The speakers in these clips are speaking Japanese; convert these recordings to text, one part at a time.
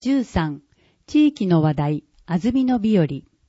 13、地域の話題、安曇野日和。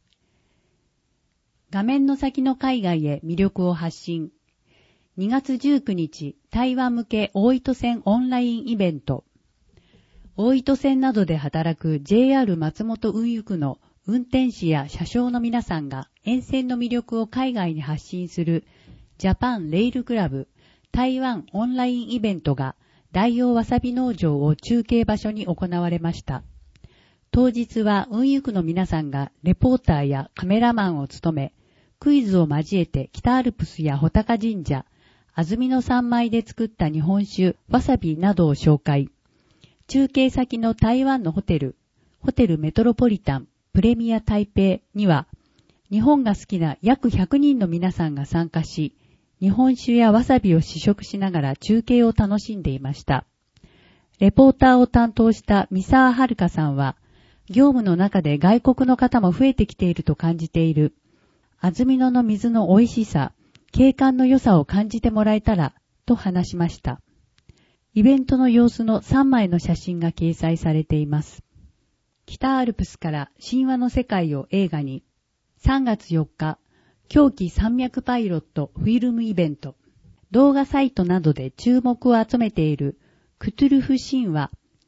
画面の先の海外へ魅力を発信。2月19日、台湾向け大糸線オンラインイベント。大糸線などで働く JR 松本運輸区の運転士や車掌の皆さんが沿線の魅力を海外に発信するジャパンレイルクラブ台湾オンラインイベントが大王わさび農場を中継場所に行われました。当日は運輸区の皆さんがレポーターやカメラマンを務め、クイズを交えて北アルプスや穂高神社、安曇野三米で作った日本酒、わさびなどを紹介。中継先の台湾のホテルメトロポリタン、プレミア台北には、日本が好きな約100人の皆さんが参加し、日本酒やわさびを試食しながら中継を楽しんでいました。レポーターを担当した三沢遥さんは、業務の中で外国の方も増えてきていると感じている。安曇野の水の美味しさ、景観の良さを感じてもらえたら、と話しました。イベントの様子の3枚の写真が掲載されています。北アルプスから神話の世界を映画に、3月4日、狂気山脈パイロットフィルムイベント。動画サイトなどで注目を集めているクトゥルフ神話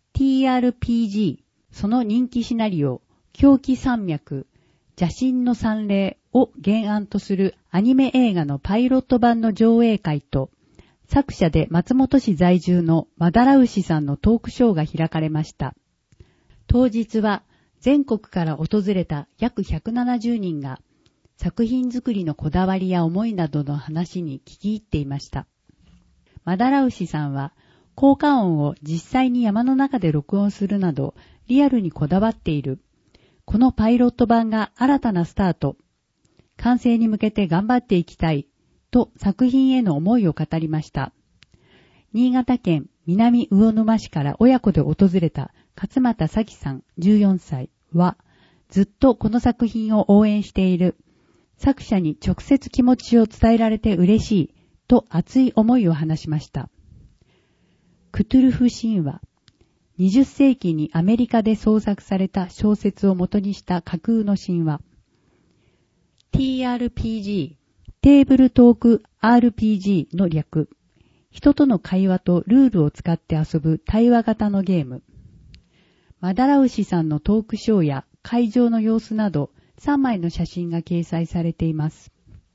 TRPG、その人気シナリオ、狂気山脈、邪神の三霊を原案とするアニメ映画のパイロット版の上映会と、作者で松本市在住のマダラウシさんのトークショーが開かれました。当日は全国から訪れた約170人が作品作りのこだわりや思いなどの話に聞き入っていました。マダラウシさんは効果音を実際に山の中で録音するなどリアルにこだわっている。このパイロット版が新たなスタート。完成に向けて頑張っていきたい。と作品への思いを語りました。新潟県南魚沼市から親子で訪れた勝俣咲さん14歳は、ずっとこの作品を応援している。作者に直接気持ちを伝えられて嬉しい。と熱い思いを話しました。クトゥルフ神話。20世紀にアメリカで創作された小説を元にした架空の神話。TRPG、テーブルトーク RPG の略。人との会話とルールを使って遊ぶ対話型のゲーム。マダラウシさんのトークショーや会場の様子など3枚の写真が掲載されています。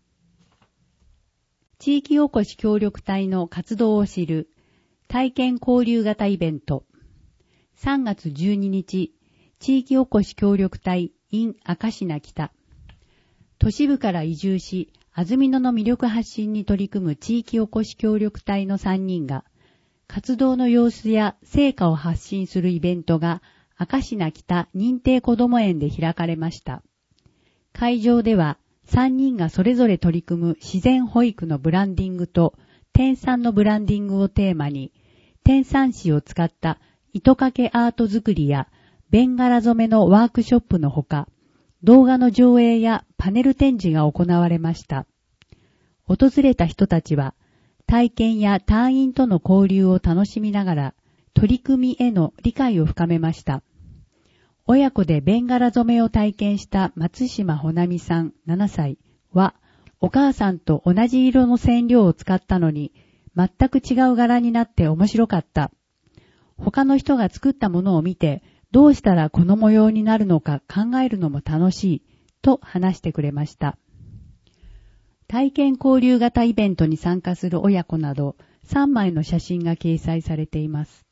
地域おこし協力隊の活動を知る体験交流型イベント。3月12日、地域おこし協力隊 in 明石名北。都市部から移住し、安曇野の魅力発信に取り組む地域おこし協力隊の3人が、活動の様子や成果を発信するイベントが、明石名北認定こども園で開かれました。会場では、3人がそれぞれ取り組む自然保育のブランディングと、天蚕のブランディングをテーマに、天蚕糸を使った糸掛けアート作りや、ベンガラ染めのワークショップのほか、動画の上映やパネル展示が行われました。訪れた人たちは、体験や隊員との交流を楽しみながら、取り組みへの理解を深めました。親子でベンガラ染めを体験した松島穂波さん7歳は、お母さんと同じ色の染料を使ったのに、全く違う柄になって面白かった。他の人が作ったものを見て、どうしたらこの模様になるのか考えるのも楽しい、と話してくれました。体験交流型イベントに参加する親子など3枚の写真が掲載されています。